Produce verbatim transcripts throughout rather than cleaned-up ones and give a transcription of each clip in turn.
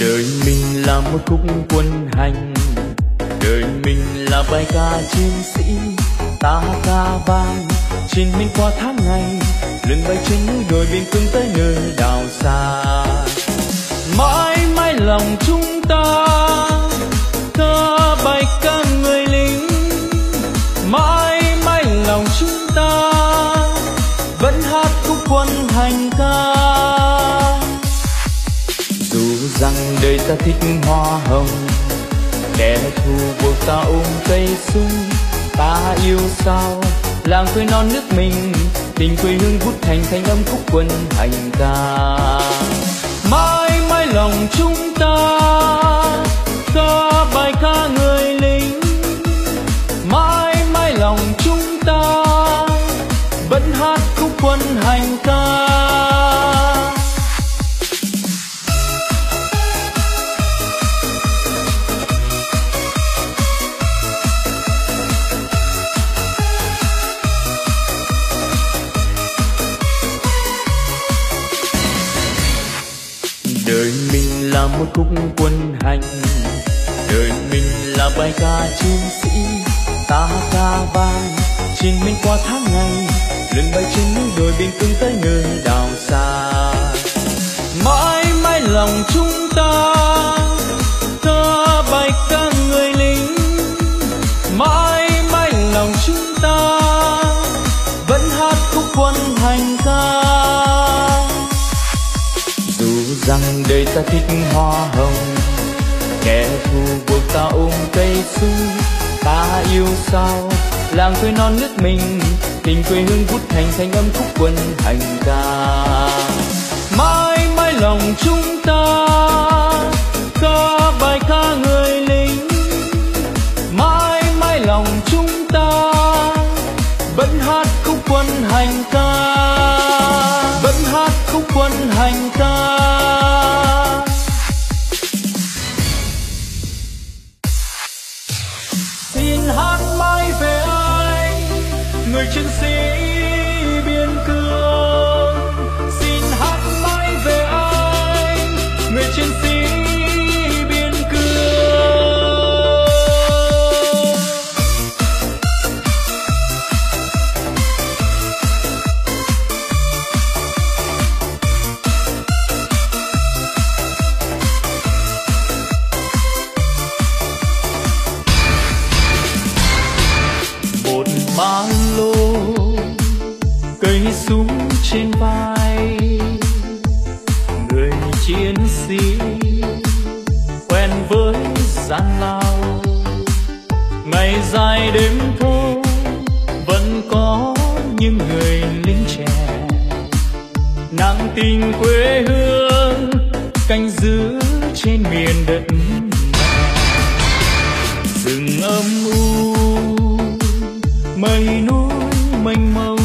Đời mình là một khúc quân hành, đời mình là bài ca chiến sĩ. Ta ca vang trên miền qua tháng ngày, lưng bay trên núi đồi biên cương tới nơi đảo xa. Mãi mãi lòng chúng ta ca bài ca người lính, mãi mãi lòng chúng ta vẫn hát khúc quân hành ca. Dù rằng đời ta thích hoa hồng, kẻ thù buộc ta ôm cây sung. Ta yêu sao làng quê non nước mình, tình quê hương vút thành thanh âm khúc quân hành ca. Mãi mãi lòng chúng ta ca bài ca người lính, mãi mãi lòng chúng ta vẫn hát khúc quân hành ca. Đời mình là một khúc quân hành, đời mình là bài ca chiến sĩ. Ta ca vang trên miền qua tháng ngày, lưng bay trên núi đồi biên cương tới nơi đảo xa. Mãi mãi lòng chúng ta ca bài ca người lính, mãi mãi lòng chúng ta vẫn hát khúc quân hành ca. Rằng đời ta thích hoa hồng, kẻ thù buộc ta ôm cây sung. Ta yêu sao làng quê non nước mình, tình quê hương vút thành thanh âm khúc quân hành ca. Mãi mãi lòng chúng ta ca bài ca người lính, mãi mãi lòng chúng ta vẫn hát khúc quân hành ca, vẫn hát khúc quân hành ca. Xin hát mãi về anh, người chiến sĩ biên cương. Xin hát mãi về anh, người chiến sĩ biên cương. Ba lô cây súng trên vai, người chiến sĩ quen với gian lao. Ngày dài đêm thâu vẫn có những người lính trẻ nặng tình quê hương, canh giữ trên miền đất mẹ. Rừng âm u mây núi mênh mông,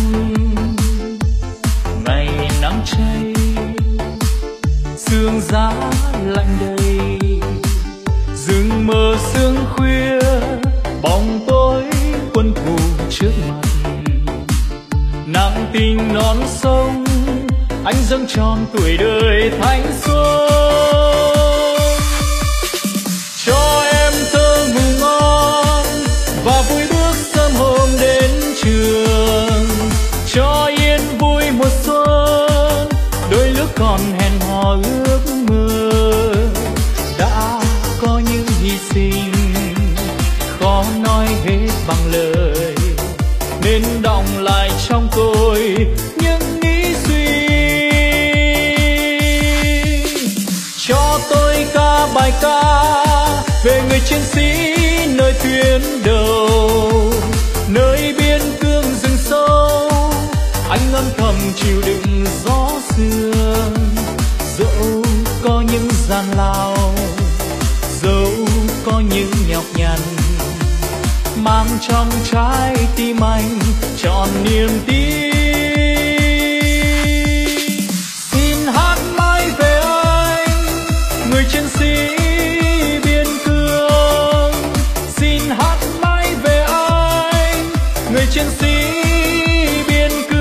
ngày nắng cháy sương giá lạnh đầy. Rừng mờ sương khuya bóng tối quân thù trước mặt. Nặng tình non sông anh dâng tròn tuổi đời thanh xuân. Cho em thơ ngủ ngon và vui bước sớm hôm đến trường. Cho yên vui mùa xuân, đôi lúc còn hẹn hò ước mơ. Đã có những hy sinh khó nói hết bằng lời, nên đọng lại trong tôi những nghĩ suy. Cho tôi ca bài ca về người chiến sĩ nơi tuyến đầu, nơi biên cương rừng sâu. Anh âm thầm chịu đựng gió sương, dẫu có những gian lao, dẫu có những nhọc nhằn, mang trong trái tim anh trọn niềm tin. Xin hát mãi về anh, người chiến sĩ biên cương. Xin hát mãi về anh, người chiến sĩ biên cương.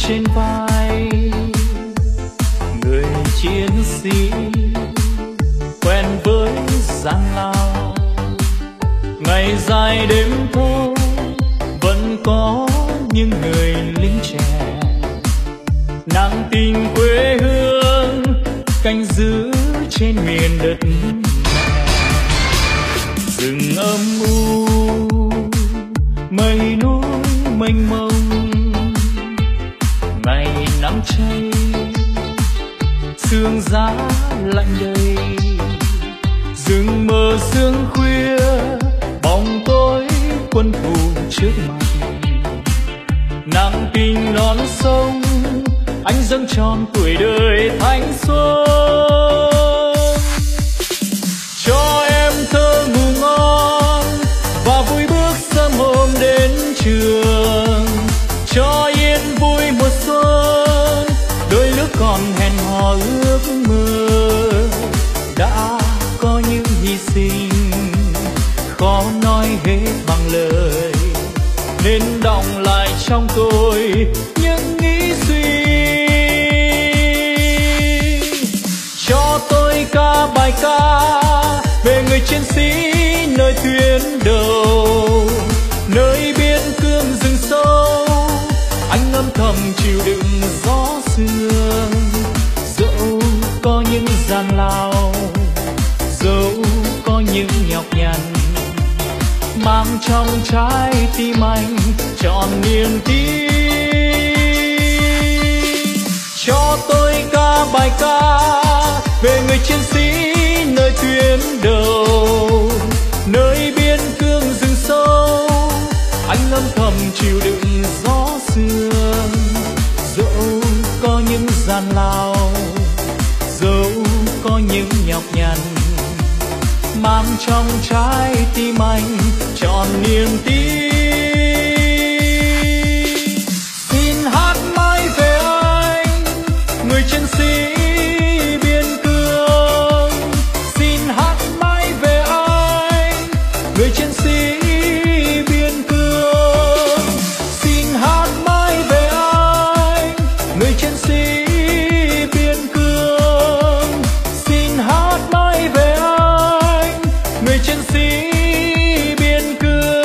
trên vai người chiến sĩ quen với gian lao. Ngày dài đêm thâu vẫn có những người lính trẻ nặng tình quê hương canh giữ trên miền đất mẹ. Rừng âm u mây núi mênh mông, ngày nắng cháy sương giá lạnh đầy. Rừng mờ sương khuya bóng tối quân thù trước mặt, nặng tình non sông anh dâng tròn tuổi đời thanh xuân. Cho em thơ ngủ ngon và vui bước sớm hôm đến trường, cho yên vui mùa xuân đôi lúc còn hẹn hò ước mơ. Đã có những hy sinh khó nói hết bằng lời, nên đọng lại trong tôi những nghĩ suy. Cho tôi ca bài ca về người chiến sĩ nơi tuyến đầu, nơi biên cương rừng sâu anh âm thầm chịu đựng gió sương. Dẫu có những gian lao, dẫu có những nhọc nhằn, mang trong trái tim anh trọn niềm tin. Cho tôi ca bài ca về người chiến sĩ nơi tuyến đầu, nơi biên cương rừng sâu anh âm thầm chịu đựng gió sương. Dẫu có những gian lao, dẫu có những nhọc nhằn, mang trong trái tim anh trọn niềm tin. Xin hát mãi về anh, người chiến sĩ biên cương. Xin hát mãi về anh, người chiến sĩ biên cương. Xin hát mãi về anh, người chiến sĩ biên cương. Xin hát mãi về anh, người chiến sĩ biên cương.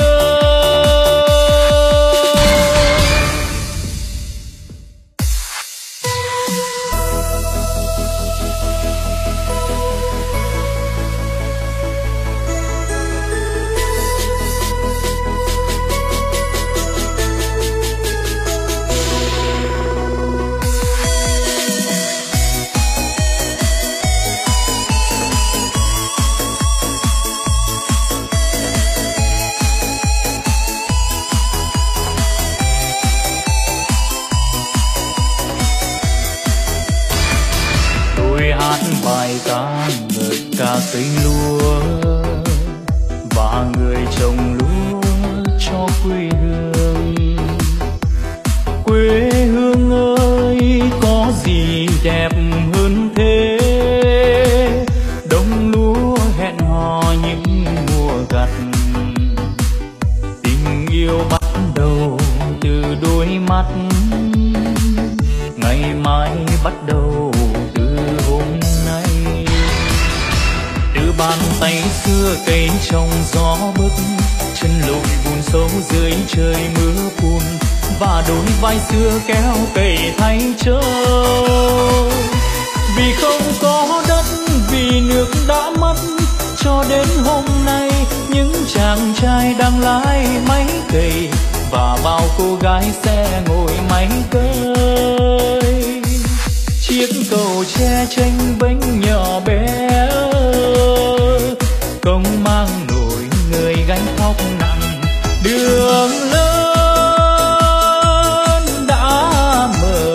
Bài ca ngợi ca cây lúa và người trồng lúa cho quê hương. Quê hương ơi có gì đẹp hơn thế, đồng lúa hẹn hò những mùa gặt. Tình yêu bắt đầu từ đôi mắt, ngày mai bắt đầu từ hôm nay. Từ bàn tay xưa cây trong gió bấc, chân lội bùn sâu dưới trời mưa phùn, và đôi vai xưa kéo cày thay trâu. Vì không có đất, vì nước đã mất, cho đến hôm nay những chàng trai đang lái máy cày và bao cô gái sẽ ngồi máy cơi. Chiếc cầu tre tranh bánh nhỏ bé, công mang nổi người gánh khóc nặng. Đường lớn đã mở,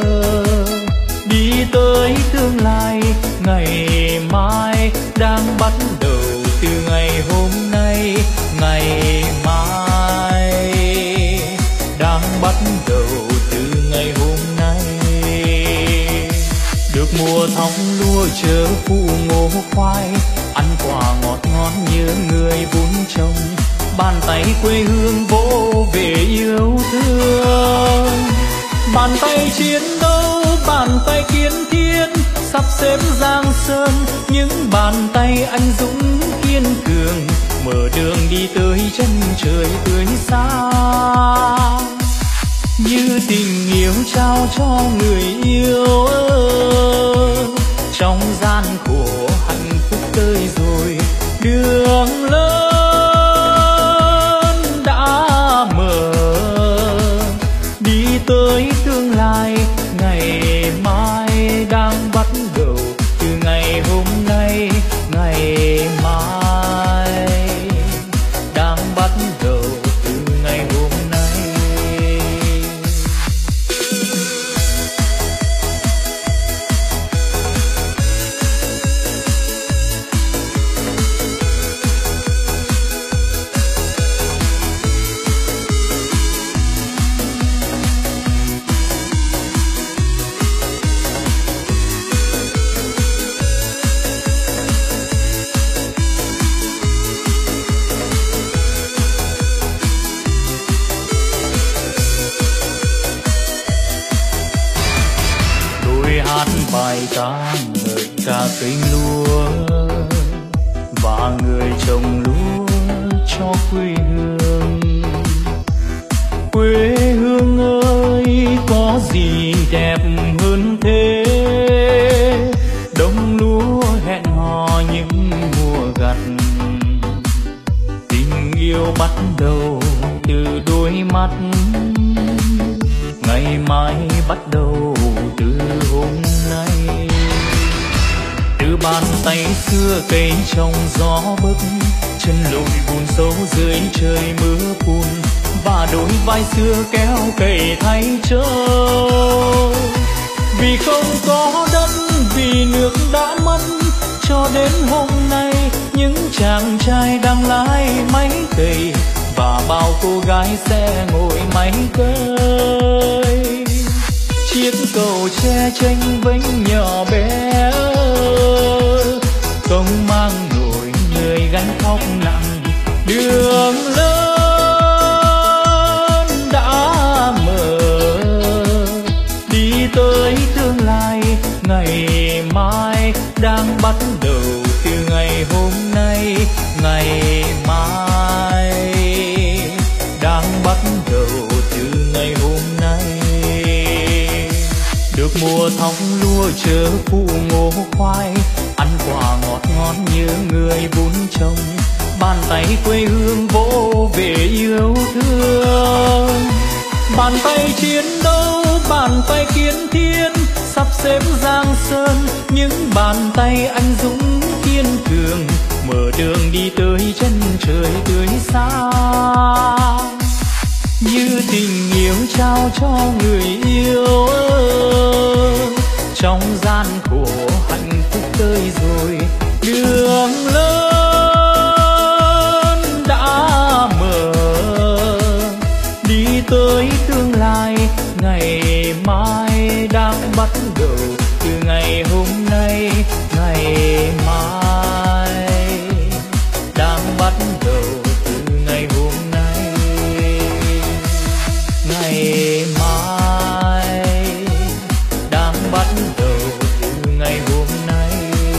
đi tới tương lai ngày mai đang bắt đầu từ ngày hôm nay. Ngày mai đang bắt đầu từ ngày hôm nay. Được mùa thóc lúa chờ phụ ngô khoai, ăn quả ngọt ngon nhớ người vun trồng. Bàn tay quê hương vỗ về yêu thương, Bàn tay chiến đấu, bàn tay kiến thiên, sắp xếp giang sơn, những bàn tay anh dũng kiên cường, mở đường đi tới chân trời tươi sáng. Như tình yêu trao cho người yêu, trong gian khổ hạnh phúc tươi rồi, đường lớn đã mở, đi tới tương lai ngày mai đang bắt đầu từ ngày hôm nay. Ngày mai đang bắt đầu từ ngày hôm nay. Bài ca ngợi ca cây lúa và người trồng lúa cho quê hương. Quê hương ơi, có gì đẹp hơn thế? Đồng lúa hẹn hò những mùa gặt, tình yêu bắt đầu từ đôi mắt, ngày mai bắt đầu từ hôm nay. Từ bàn tay xưa cây trong gió bấc, chân lội bùn sâu dưới trời mưa phùn, và đôi vai xưa kéo cày thay trâu. Vì không có đất, vì nước đã mất, cho đến hôm nay những chàng trai đang lái máy cày, và bao cô gái sẽ ngồi máy cơi. Chiếc cầu tre tranh vênh nhỏ bé, không mang nổi người gánh khóc nặng. Đường lớn đã mở, đi tới tương lai ngày mai đang bắt đầu từ ngày hôm nay. Ngày mai đang bắt đầu từ ngày hôm nay. Được mùa thóc lúa chờ phụ ngô khoai, ăn quả ngọt ngon như người bún chồng, bàn tay quê hương vỗ về yêu thương. Bàn tay chiến đấu, bàn tay kiến thiên, sắp xếp giang sơn, những bàn tay anh dũng kiên cường, mở đường đi tới chân trời tươi sáng. Như tình yêu trao cho người yêu, trong gian khổ hạnh phúc tươi rồi, đường lớn đã mở, đi tới tương lai ngày mai đang bắt đầu từ ngày hôm nay. Ngày mai đang bắt đầu từ ngày hôm nay. Ngày mai đang bắt đầu từ ngày hôm nay.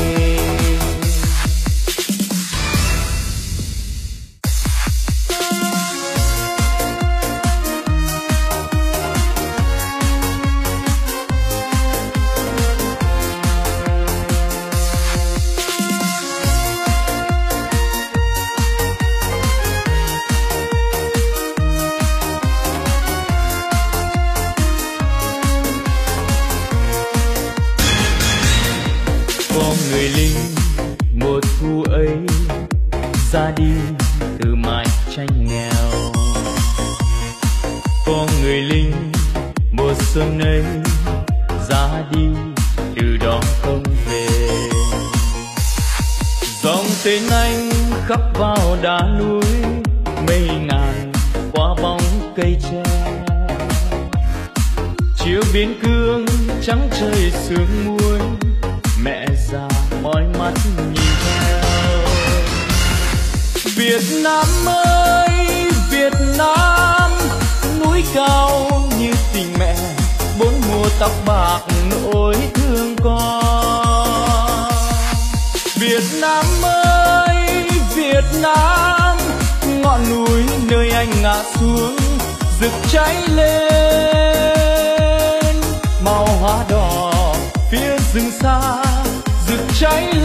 Người lính mùa thu ấy ra đi từ mái tranh nghèo, có người lính mùa xuân ấy ra đi từ đó không về. Dòng tên anh khắc vào đá núi, mây ngàn qua bóng cây tre, chiều biên cương trắng trời sương muối, mẹ già mỏi mắt nhìn theo. Việt Nam ơi Việt Nam, núi cao như tình mẹ, tóc bạc nỗi thương con. Việt Nam ơi Việt Nam, ngọn núi nơi anh ngã xuống rực cháy lên, màu hoa đỏ phía rừng xa rực cháy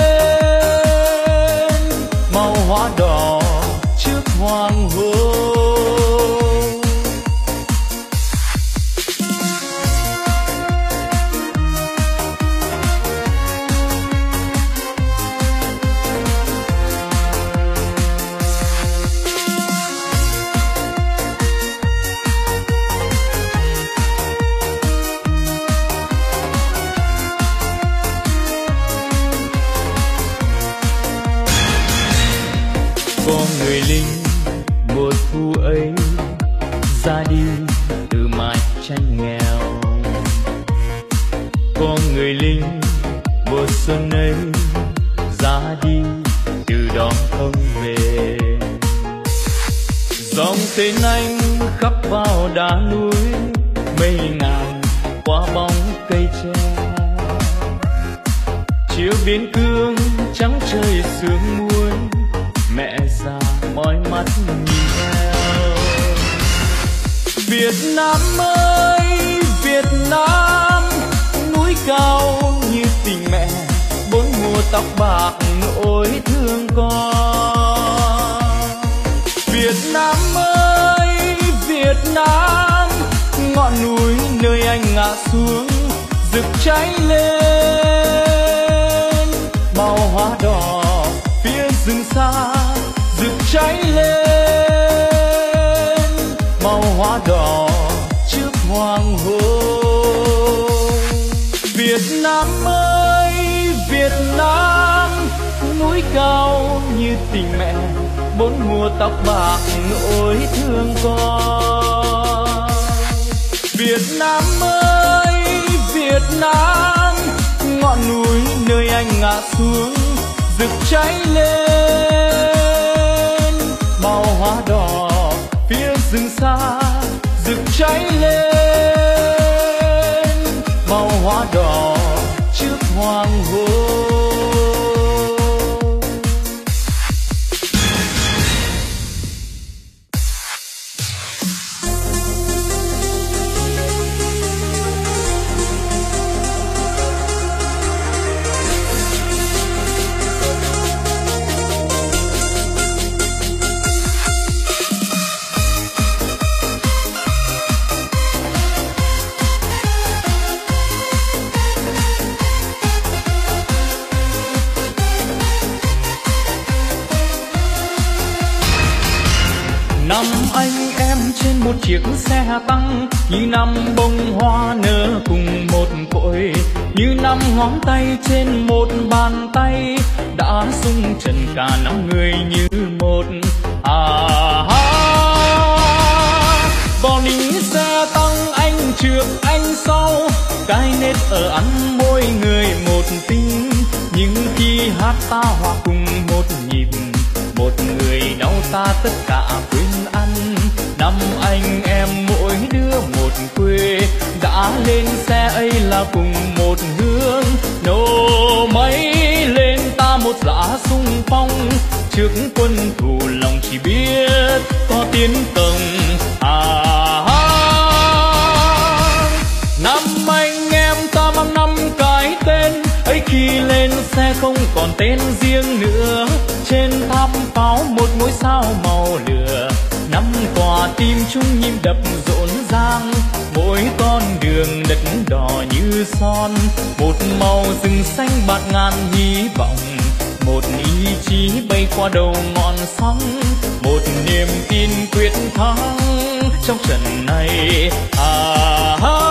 lên, màu hoa đỏ trước hoàng hôn. Có người lính mùa thu ấy ra đi từ mái tranh nghèo, có người lính mùa xuân ấy ra đi từ đó không về. Dòng tên anh khắp vào đá núi, mây ngàn qua bóng cây tre, chiều biên cương trắng trời sương muối, mẹ già mỏi mắt nhìn theo. Việt Nam ơi Việt Nam, núi cao như tình mẹ, bốn mùa tóc bạc nỗi thương con. Việt Nam ơi Việt Nam, ngọn núi nơi anh ngã xuống rực cháy lên, màu hoa đỏ phía rừng xa rực cháy lên, màu hoa đỏ trước hoàng hôn. Việt Nam ơi Việt Nam, núi cao như tình mẹ, bốn mùa tóc bạc nỗi thương con. Việt Nam ơi Việt Nam, ngọn núi nơi anh ngã xuống rực cháy lên, màu hoa đỏ phía rừng xa rực cháy lên, màu hoa đỏ trước hoàng hôn. Năm anh em trên một chiếc xe tăng, như năm bông hoa nở cùng một cội, như năm ngón tay trên một bàn tay, đã xung trần cả năm người như một. À ha, bò lính xe tăng anh trước anh sau, cái nét ở ăn mỗi người một tính, nhưng khi hát ta hòa cùng một nhịp, một người đau ta tất cả quên ăn. Năm anh em mỗi đứa một quê, đã lên xe ấy là cùng một hướng, nổ máy lên ta một dã xung phong, trước quân thù lòng chỉ biết có tiến công. À ha, năm anh em ta mang năm cái tên ấy, khi lên xe không còn tên riêng nữa, trên tháp pháo một ngôi sao màu lửa, năm quả tim chung nhịp đập rộn ràng, mỗi con đường đất đỏ như son, một màu rừng xanh bạt ngàn hy vọng, một ý chí bay qua đầu ngọn sóng, một niềm tin quyết thắng trong trận này. À ha,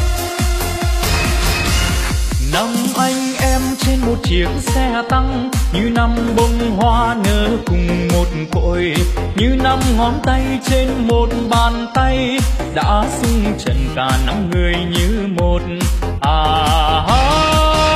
năm anh em trên một chiếc xe tăng, như năm bông hoa nở cùng một cội, như năm ngón tay trên một bàn tay đã xung trần cả năm người như một. À ha,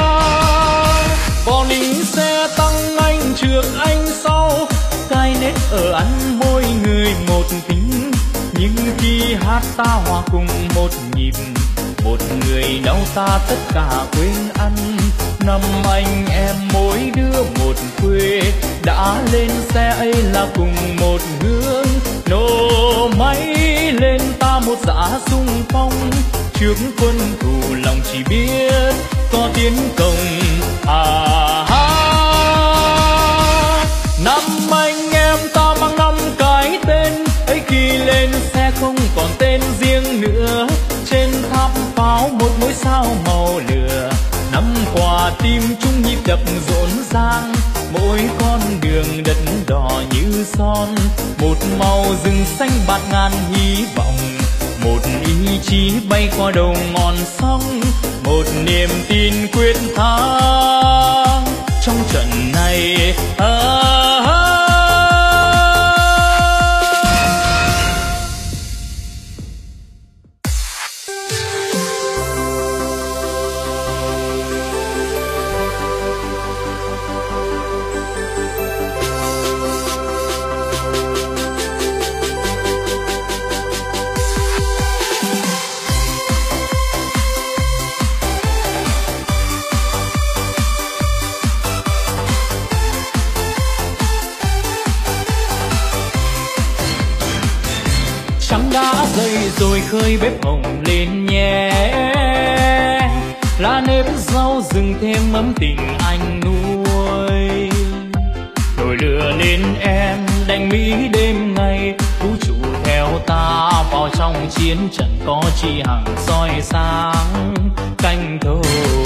vò lính xe tăng anh trước anh sau, cài nét ở ăn môi người một tính. Nhưng khi hát ta hòa cùng một nhịp, một người đau ta tất cả quên ăn. Năm anh em mỗi đứa một quê, đã lên xe ấy là cùng một hướng. Nổ máy lên ta một dã xung phong, trước quân thù lòng chỉ biết có tiến công. À ha, năm anh em ta mang năm cái tên ấy, khi lên xe không còn tên riêng nữa. Trên tháp pháo một ngôi sao màu lửa, năm qua tim chung nhịp đập rộn ràng. Mỗi con đường đất đỏ như son, một màu rừng xanh bạt ngàn hy vọng. Một ý chí bay qua đầu ngọn sông, một niềm tin quyết thắng trong trận này. À, trắng đã dậy rồi khơi bếp hồng lên nhé, lá nếp rau rừng thêm ấm tình anh nuôi. Nồi lửa lên em đánh mỹ đêm ngày, vũ trụ theo ta vào trong chiến trận, có chi hàng soi sáng canh thâu.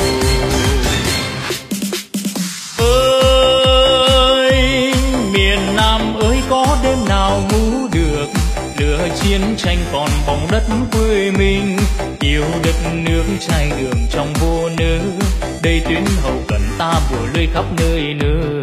Ơi miền Nam ơi, có đêm nào ngủ được, lửa chiến tranh còn bóng đất quê mình. Yêu đất nước trai đường trong vô nỡ, đây tuyến hậu cần ta bùa lưới khắp nơi nơi.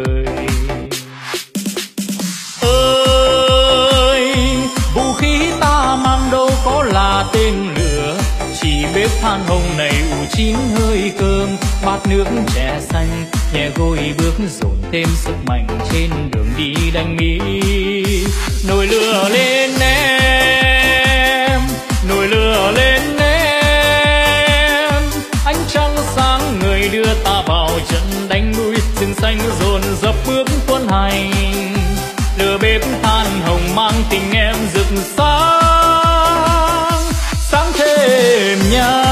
Ơi vũ khí ta mang đâu có là tên lửa, chỉ bếp than hồng này ủ chín hơi cơm. Bát nước chè xanh nhẹ gối bước dồn thêm sức mạnh trên đường đi đánh Mỹ. Nồi lửa lên em, nồi lửa lên em, ánh trăng sáng người đưa ta vào trận đánh núi. Rừng xanh dồn dập bước quân hành, lửa bếp than hồng mang tình em rực sáng, sáng thêm nhau.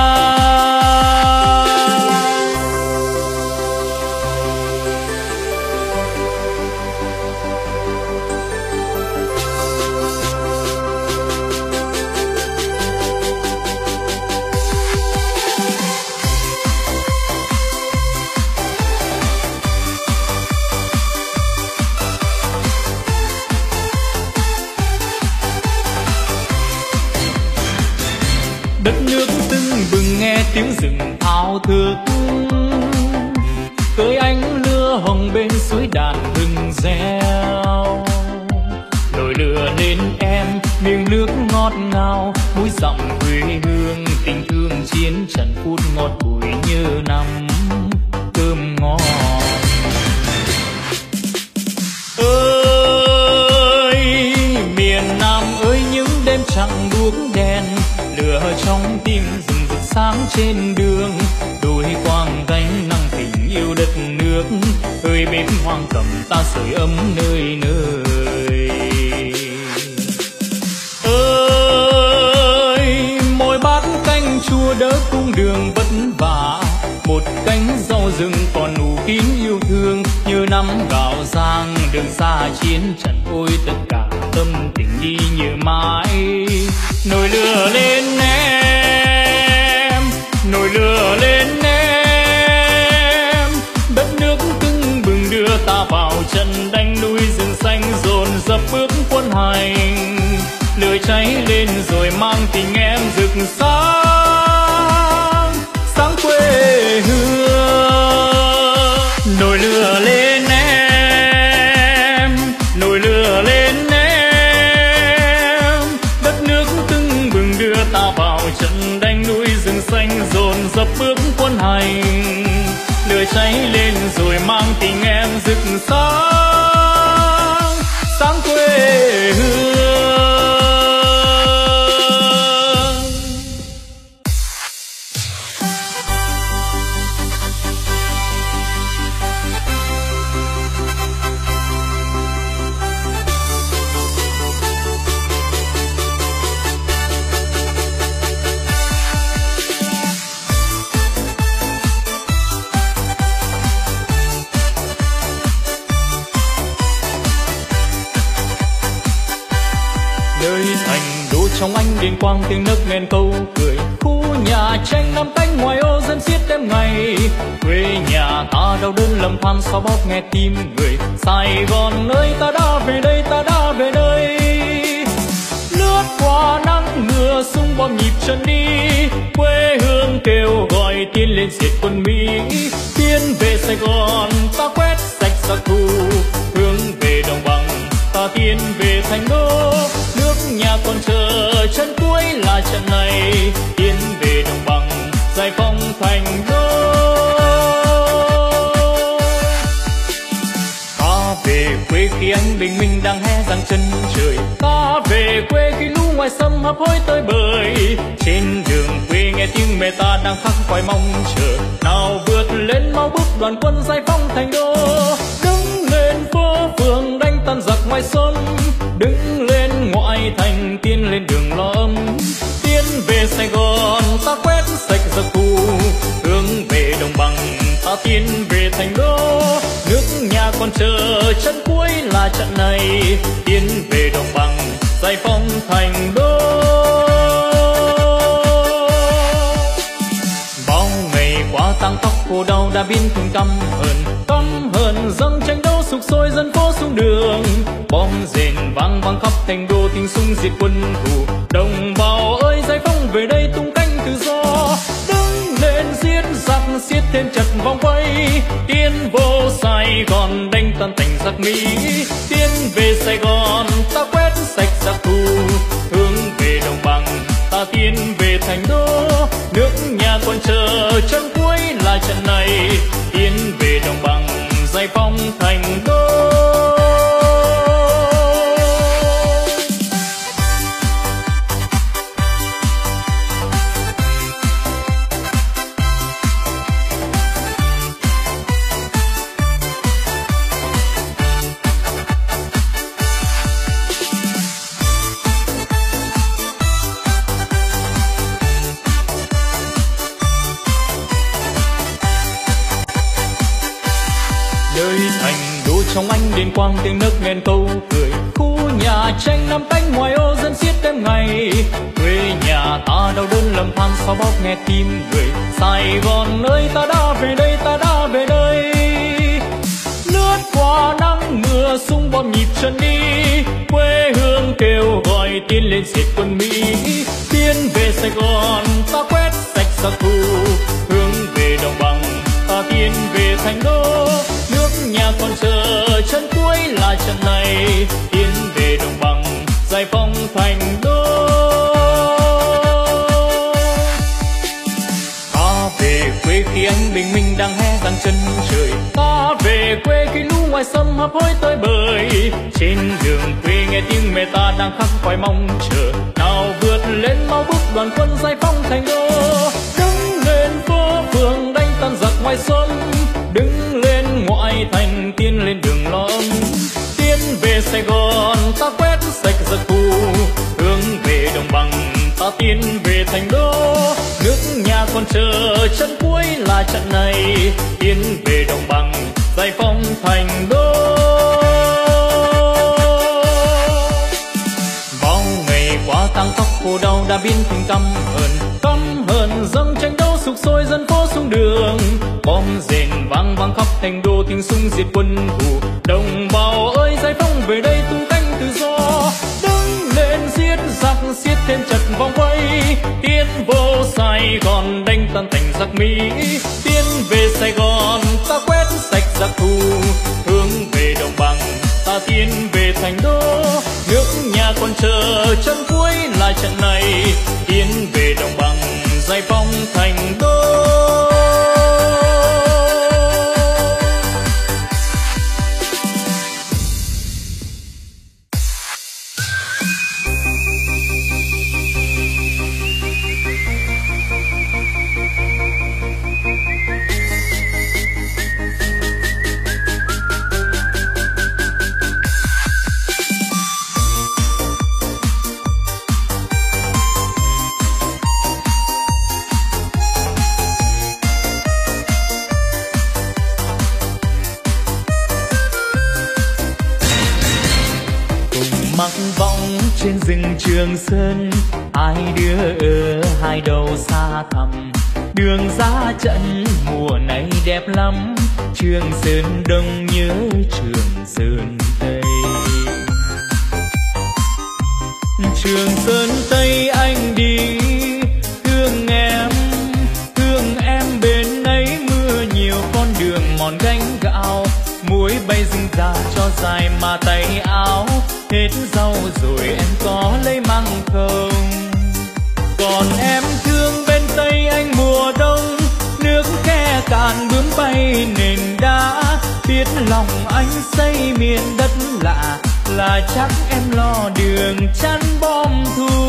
Đất nước tưng bừng nghe tiếng rừng thao thức, cưới ánh lửa hồng bên suối đàn rừng reo. Nồi lửa lên em miếng nước ngọt ngào, mũi dặm quê hương tình thương chiến trận phút ngọt bùi như năm cơm ngon. Ơi miền Nam ơi, những đêm trăng đuốc đèn, lửa trong tim rừng rực sáng trên đường. Đôi quang gánh nắng tình yêu đất nước, ơi bếp hoang cầm ta sưởi ấm nơi nơi. Ơi mỗi bát canh chua đỡ cung đường vất vả, một cánh rau rừng còn nụ kín yêu thương. Như năm gạo giang đường xa chiến trận, ôi tất cả tâm tình đi như mãi. Nồi lửa lên em, nồi lửa lên em, đất nước tưng bừng đưa ta vào trận đánh núi. Rừng xanh dồn dập bước quân hành, lửa cháy lên rồi mang tình em rực sáng, sáng quê hương. Nồi lửa lên xanh dồn dập bước quân hành, lửa cháy lên rồi mang tình em rực sáng, sáng quê hương. Trong ánh đèn quang tiếng nấc nghẹn câu cười, khu nhà tranh năm cánh ngoài ô dân xiết đêm ngày, quê nhà ta đau đớn lầm than xóa bóp nghe tim người. Sài Gòn ơi ta đã về đây, ta đã về đây, lướt qua nắng mưa sung bom nhịp chân đi, quê hương kêu gọi tiến lên diệt quân Mỹ, tiến về Sài Gòn ta quét sạch giặc thù, hướng về đồng bằng ta tiến về thành đô, nước nhà còn chờ chân cuối là trận này, tiến về đồng bằng giải phóng thành đô. Ta về quê khi anh bình minh đang hé răng chân trời, ta về quê khi lũ ngoài sông hấp hối tới bời, trên đường quê nghe tiếng mẹ ta đang khắc khoải mong chờ, nào vượt lên mau bước đoàn quân giải phóng thành đô, đứng lên phố phường đánh tan giặc ngoài sông, đứng lên ngoại thành tiến lên đường lo ấm, tiến về Sài Gòn ta quét sạch giặc thù, hướng về đồng bằng ta tiến về thành đô, nước nhà còn chờ chân cuối là trận này, tiến về đồng bằng giải phóng thành đô. Bao ngày qua tăng tóc khổ đau đã biến thành căm hờn, căm hờn dâng tranh đấu sục sôi dân phố xuống đường, bom rền vang vang khắp thành đô tiếng súng diệt quân thù, đồng bào ơi giải phóng về đây tung cánh tự do, đứng lên giết giặc siết thêm chặt vòng vây, tiến vô Sài Gòn đánh tan thành giặc Mỹ, tiến về Sài Gòn ta quét sạch giặc thù, hướng về đồng bằng ta tiến về thành đô, nước nhà còn chờ chân cuối là trận này, tiến về đồng bằng giải phóng thành đô. Trong ánh đèn quang tiếng nấc nghẹn câu cười, khu nhà tranh năm cánh ngoài ô dân xiết đêm ngày, quê nhà ta đau đớn lầm than xóa bóp nghe tim người. Sài Gòn ơi ta đã về đây, ta đã về đây, lướt qua nắng mưa sung bom nhịp chân đi, quê hương kêu gọi tiến lên diệt quân Mỹ, tiến về Sài Gòn ta quét sạch giặc thù, hướng về đồng bằng ta tiến về thành đô, nước nhà còn chờ chân cuối là trận này, tiến về đồng bằng giải phóng thành đô. Ta về quê khi ánh bình minh đang hé răng chân trời, ta về quê khi lũ ngoài sông hấp hối tới bời, trên đường quê nghe tiếng mẹ ta đang khắc khoải mong chờ, nào vượt lên mau bước đoàn quân giải phóng thành đô, đứng lên phố phường đánh tan giặc ngoài sông, đứng lên ngoại thành tiến lên đường lo ấm, tiến về Sài Gòn ta quét sạch giặc thù, hướng về đồng bằng ta tiến về thành đô, nước nhà còn chờ chân cuối là trận này, tiến về đồng bằng giải phóng thành đô. Bao ngày qua tăng tóc khổ đau đã biến thành căm hờn, căm hờn dâng tranh đấu sục sôi dân phố xuống đường, bom rền vang vang khắp thành đô tiếng súng diệt quân thù, đồng bào ơi giải phóng về đây tung cánh tự do, đứng lên giết giặc siết thêm chặt vòng vây, tiến vô Sài Gòn đánh tan thành giặc Mỹ, tiến về Sài Gòn ta quét sạch giặc thù, hướng về đồng bằng ta tiến về thành đô, nước nhà còn chờ chân cuối là trận này, tiến về đồng bằng giải phóng thành đô. mặc vọng trên rừng Trường Sơn, hai đứa ở hai đầu xa thẳm. Đường ra trận mùa này đẹp lắm, Trường Sơn Đông nhớ Trường Sơn Tây. Trường Sơn Tây anh đi thương em, thương em bên ấy mưa nhiều con đường mòn gánh gạo. Muối bay rừng già cho dài mà tay áo, hết rau rồi em có lấy măng không? Còn em thương bên Tây anh mùa đông, nước khe cạn bướm bay nền đá. Biết lòng anh xây miền đất lạ, là chắc em lo đường chắn bom thu.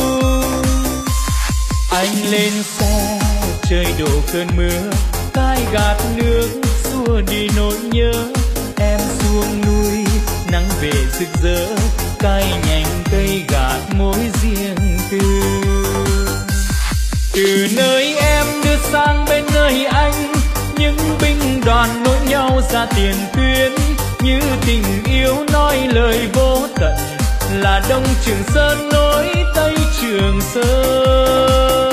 Anh lên xe trời đổ cơn mưa, cai gạt nước xua đi nỗi nhớ. Em xuống núi nắng về rực rỡ, cay nhành cây gạt mối riêng tư. Từ nơi em đưa sang bên nơi anh, những binh đoàn nối nhau ra tiền tuyến. Như tình yêu nói lời vô tận, là Đông Trường Sơn nối Tây Trường Sơn.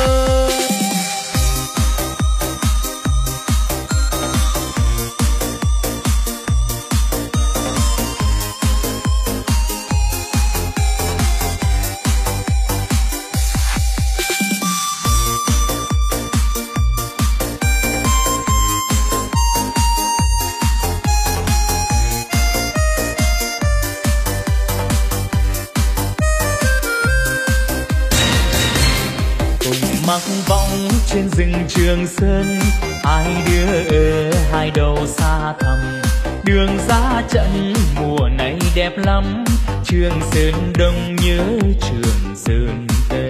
Mặc vọng trên rừng Trường Sơn, hai đứa ở hai đầu xa thẳm. Đường ra trận mùa này đẹp lắm, Trường Sơn Đông nhớ Trường Sơn Tây.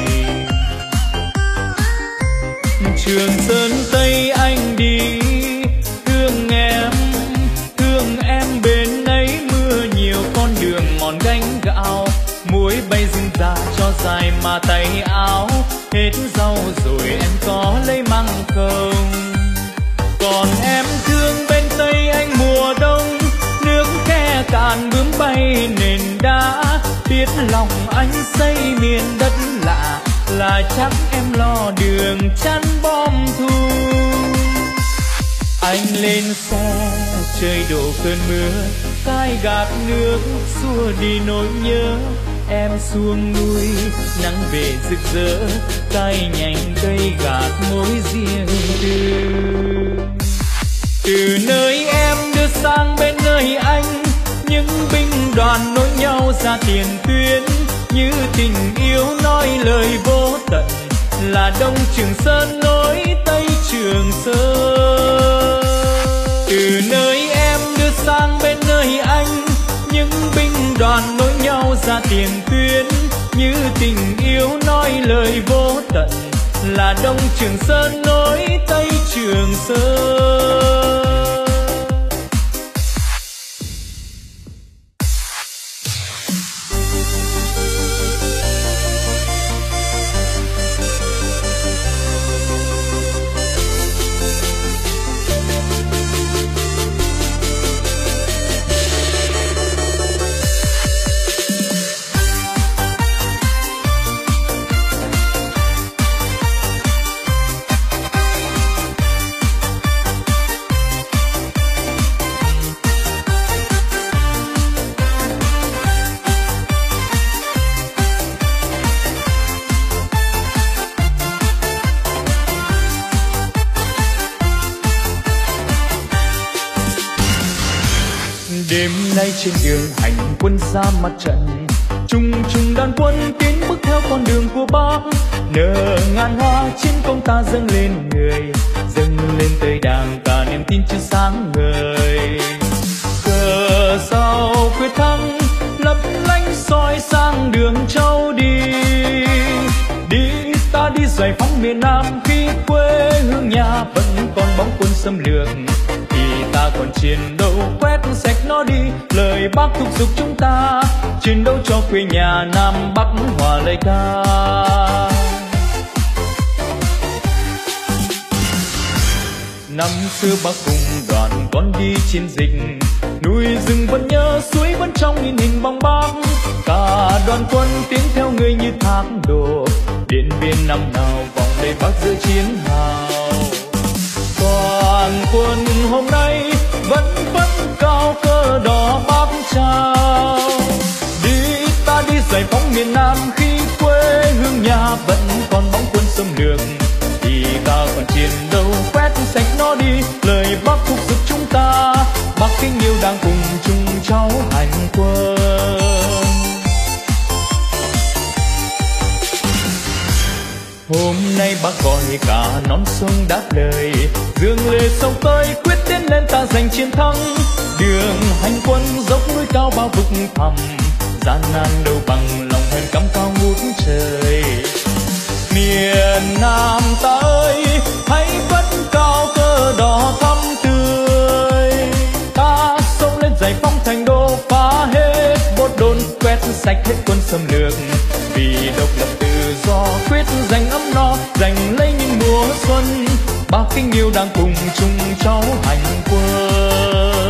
Trường Sơn Tây anh đi thương em, thương em bên ấy mưa nhiều con đường mòn gánh gạo. Muối bay rừng già cho dài mà tay áo, hết rau rồi em có lấy măng không? Còn em thương bên Tây anh mùa đông, nước khe cạn bướm bay nền đá. Biết lòng anh xây miền đất lạ, là chắc em lo đường chắn bom thu. Anh lên xe trời đổ cơn mưa, cai gạt nước xua đi nỗi nhớ. Em xuống núi nắng về rực rỡ, cay nhành cây gạt mối riêng tư. Từ nơi em đưa sang bên nơi anh, những binh đoàn nối nhau ra tiền tuyến. Như tình yêu nói lời vô tận, là Đông Trường Sơn nối Tây Trường Sơn. Từ nơi em đưa sang bên nơi anh, những binh đoàn nối nhau ra tiền tuyến. Như tình yêu nói lời vô tận, là Đông Trường Sơn nối Tây Trường Sơn. Đêm nay trên đường hành quân ra mặt trận, chung chung đàn quân tiến bước theo con đường của Bác. nở ngàn hoa chiến công ta dâng lên người, dâng lên tới đàng cả niềm tin chưa sáng ngời. Cờ sao quyết thắng lấp lánh soi sang đường châu đi, đi ta đi giải phóng miền Nam khi quê hương nhà vẫn còn bóng quân xâm lược, thì ta còn chiến đấu quét sạch nó đi. Lời Bác thúc giục chúng ta chiến đấu cho quê nhà Nam Bắc hòa lời ca. Năm xưa Bác cùng đoàn con đi chiến dịch, núi rừng vẫn nhớ, suối vẫn trong in hình bóng Bác. Cả đoàn quân tiến theo người như thác đổ, Điện Biên năm nào vòng đầy Bác giữa chiến hào. Toàn quân hôm nay vẫn vẫn cao cờ đỏ Bác trao, đi ta đi giải phóng miền Nam khi quê hương nhà vẫn còn bóng quân xâm lược, thì ta còn chiến đấu quét sạch nó đi. Lời Bác thúc giục chúng ta, Bác kính yêu đang cùng chung cháu hành quân. Hôm nay Bác gọi cả non sông đáp lời, dương lệ sông tới quyết tiến lên ta giành chiến thắng. Đường hành quân dốc núi cao bao vực thẳm, gian nan đâu bằng lòng hân cắm cao ngút trời. Miền Nam ta ơi hãy vẫn cao cờ đỏ thắm tươi, ta xông lên giải phóng thành đô, phá hết bốt đồn quét sạch hết quân xâm lược, vì độc lập tự do quyết giành ấm no, giành lấy những mùa xuân. Bác kính yêu đang cùng chung cháu hành quân.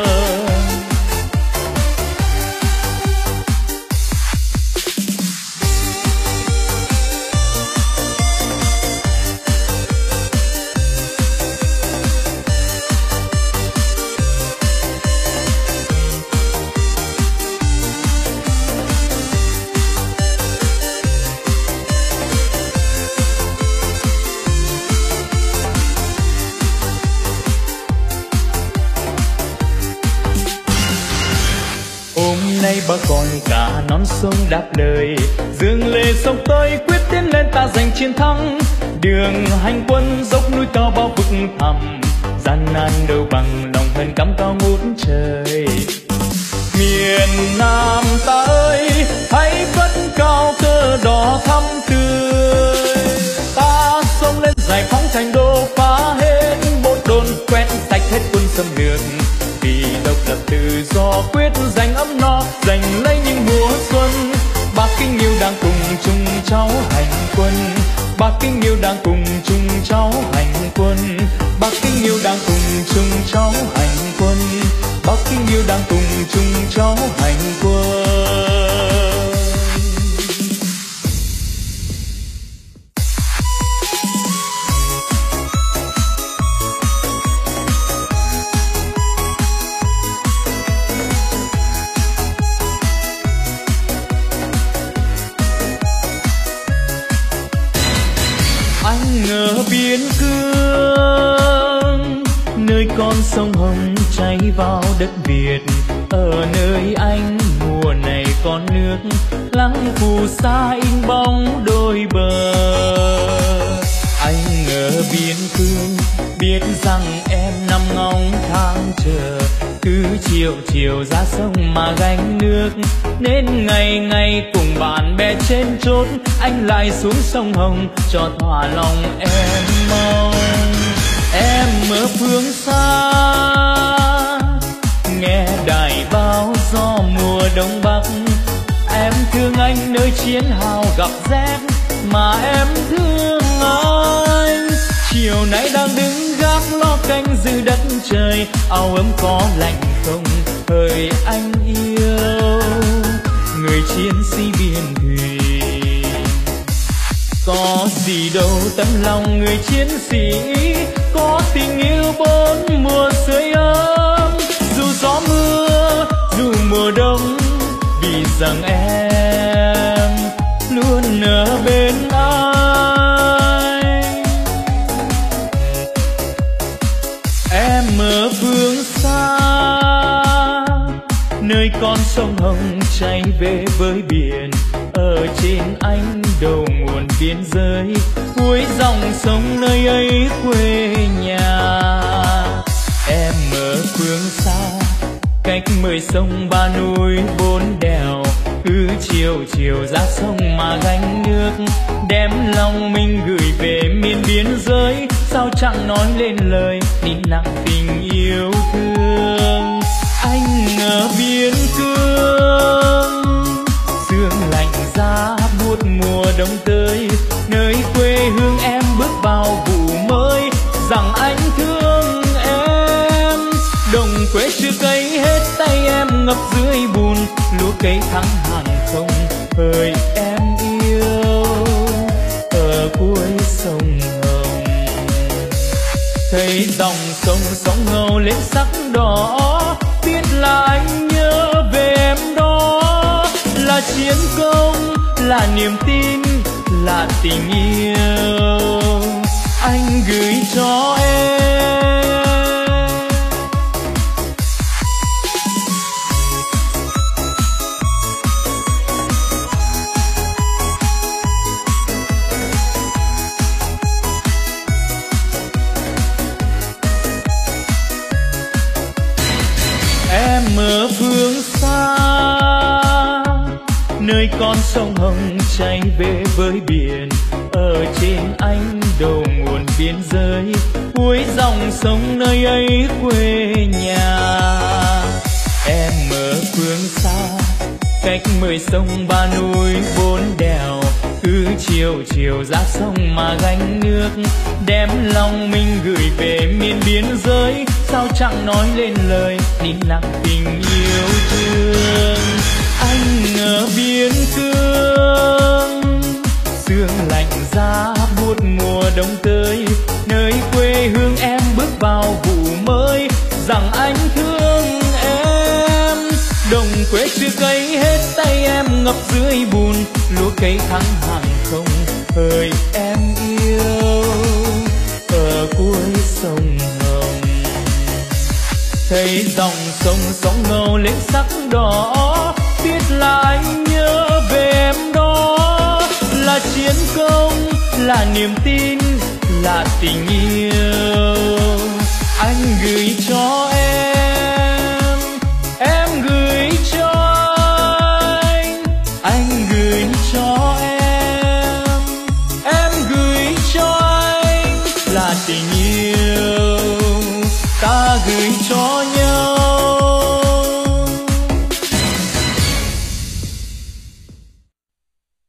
Bác gọi cả non sông đáp lời, dương lệ sông tới quyết tiến lên ta giành chiến thắng. Đường hành quân dốc núi cao bao vực thẳm, gian nan đâu bằng lòng hân cắm cao ngút trời. Miền Nam ta ơi hãy vẫn cao cờ đỏ thắm tươi, ta xông lên giải phóng thành đô, phá hết bốt đồn quét sạch hết quân xâm lược, vì độc lập tự do quyết giành ấm no, giành lấy những mùa xuân. Bác kính yêu đang cùng chung cháu hành quân, Bác kính yêu đang cùng chung cháu hành quân, Bác kính yêu đang cùng chung cháu hành quân, Bác kính yêu đang cùng chung cháu hành quân. Ở biên cương nơi con sông Hồng chảy vào đất Việt, ở nơi anh mùa này con nước lắng phù sa in bóng đôi bờ. Anh ở biên cương biết rằng em nằm ngóng tháng chờ, cứ chiều chiều ra sông mà gánh nước, nên ngày ngày cùng bạn bè trên chốt anh lại xuống sông Hồng cho thỏa lòng em mong. Em ở phương xa nghe đài báo gió mùa đông bắc, em thương anh nơi chiến hào gặp rét mà em thương anh. Chiều nay đang đứng gác lo canh giữ đất trời, áo ấm có lạnh không hỡi anh yêu, người chiến sĩ biên thùy. Có gì đâu tấm lòng người chiến sĩ, có tình yêu bốn mùa sưởi ấm, dù gió mưa dù mùa đông, vì rằng em luôn ở bên anh. Em ở phương xa nơi con sông Hồng chảy về với biển, ở trên anh đầu nguồn biên giới, cuối dòng sông nơi ấy quê nhà. Em ở phương xa cách mười sông ba núi bốn đèo, cứ chiều chiều ra sông mà gánh nước, đem lòng mình gửi về miền biên giới. Sao chẳng nói lên lời nín lặng tình yêu thương. Anh ở biên cương, sương lạnh giá buốt mùa đông tới, nơi quê hương em bước vào vụ mới. Rằng anh thương em, đồng quê chưa cấy hết tay em ngập dưới bùn, lúa cây thắng hàng không hỡi em yêu ở cuối sông Hồng. Thấy dòng sông sóng ngầu lên sắc đỏ, biết là anh nhớ về em đó. Là chiến công, là niềm tin, là tình yêu anh gửi cho em. Em ở phương xa, nơi con sông Hồng chảy về với biển. Ở trên anh đầu nguồn biên giới, cuối dòng sông nơi ấy quê nhà. Em ở phương xa cách mười sông ba núi bốn đèo, cứ chiều chiều ra sông mà gánh nước, đem lòng mình gửi về miền biên giới. Sao chẳng nói lên lời nín lặng tình yêu thương. Anh ở biên cương, sương lạnh giá buốt mùa đông tới, nơi quê hương em bước vào vụ mới. Rằng anh thương em, đồng quê chưa cấy hết tay em ngập dưới bùn, lúa cây thắng hàng không hỡi em yêu ở cuối sông Hồng. Thấy dòng sông sóng ngầu lên sắc đỏ, biết là anh nhớ về em đó. Là chiến công, là niềm tin, là tình yêu anh gửi cho em. Em gửi cho anh, anh gửi cho em. Em gửi cho anh là tình yêu ta gửi cho